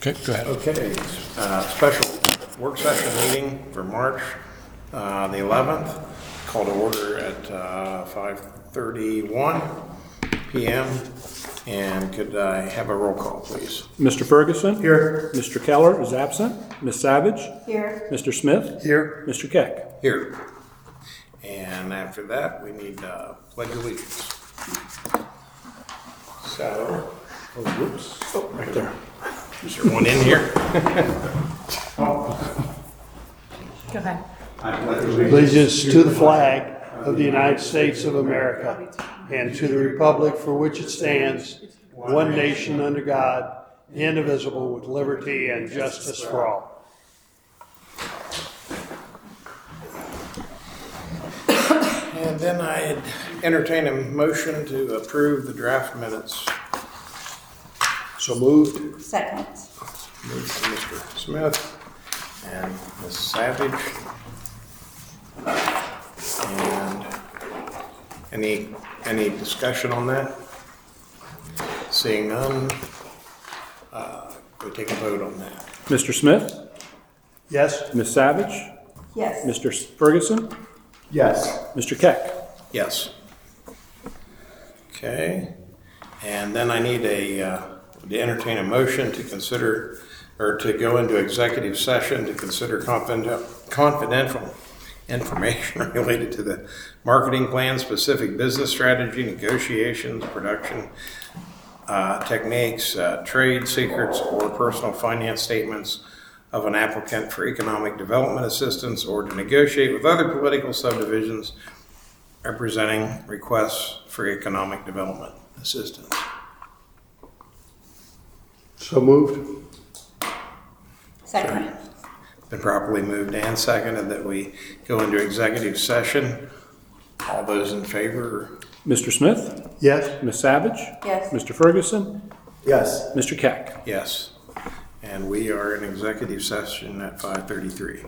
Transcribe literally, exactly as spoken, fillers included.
Okay, go ahead. Okay, uh, special work session meeting for March uh, the eleventh, called to order at uh, five thirty-one p m And could I have a roll call, please? Mister Ferguson? Here. Mister Keller is absent. Miz Savage? Here. Mister Smith? Here. Mister Keck? Here. And after that, we need uh, pledge allegiance. So, Oh, whoops. Oh, right there. is there one in here? Go ahead. Allegiance to the flag of the United States of America and to the republic for which it stands, one nation under God, indivisible, with liberty and justice for all. And then I'd entertain a motion to approve the draft minutes. So moved. Second. Moved by Mister Smith and Miz Savage. And any, any discussion on that? Seeing none, uh, we take a vote on that. Mister Smith? Yes? Miz Savage? Yes. Mister Ferguson? Yes. Mister Keck? Yes. Okay, and then I need a, uh, to entertain a motion to consider, or to go into executive session to consider confidential, confidential information related to the marketing plan, specific business strategy, negotiations, production uh, techniques, uh, trade secrets, or personal finance statements of an applicant for economic development assistance, or to negotiate with other political subdivisions representing requests for economic development assistance. So moved. Second. Been properly moved and seconded that we go into executive session. All those in favor? Mister Smith? Yes? Miz Savage? Yes. Mister Ferguson? Yes. Mister Keck? Yes. And we are in executive session at five thirty-three.